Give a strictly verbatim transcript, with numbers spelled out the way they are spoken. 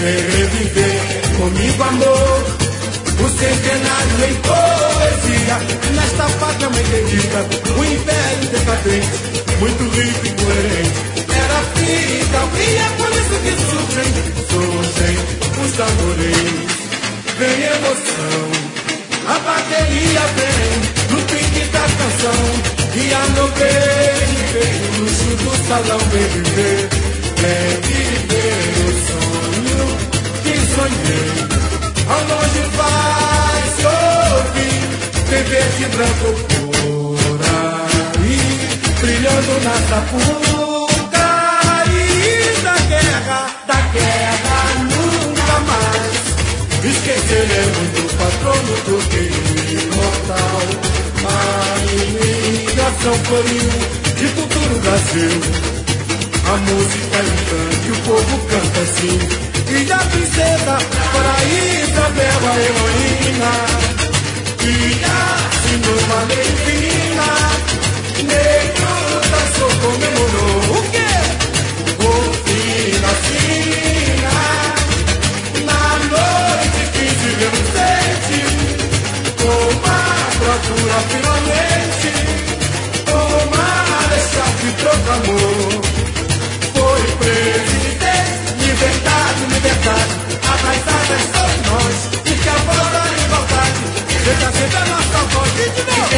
vem reviver comigo, amor, o centenário em poesia. Nesta pátria mãe querida, o império decadente, muito rico e coerente, era fita, e é por isso que surgem, surgem os tamborins. Vem emoção, a bateria vem no pique da canção, e a nobreza vem no luxo do salão. Vem viver, vem viver o sonho que sonhei. Ao longe vai se ouvir, tem verde e branco por aí, brilhando na sapuca. E da guerra, da guerra nunca mais esqueceremos do patrono do querido imortal. A imigração floriu de futuro Brasil, a música é um canto e o povo canta assim. E da princesa para Isabel, a heroína, e assim numa alegria, negro dançou, comemorou o quê? O fim da sina, na noite que tivemos sede, uma procura finalmente, uma deixar que proclamou, foi presidente. Liberdade, liberdade, atraiçadas somos nós, e que a voz da igualdade seja sempre a nossa voz. E de novo.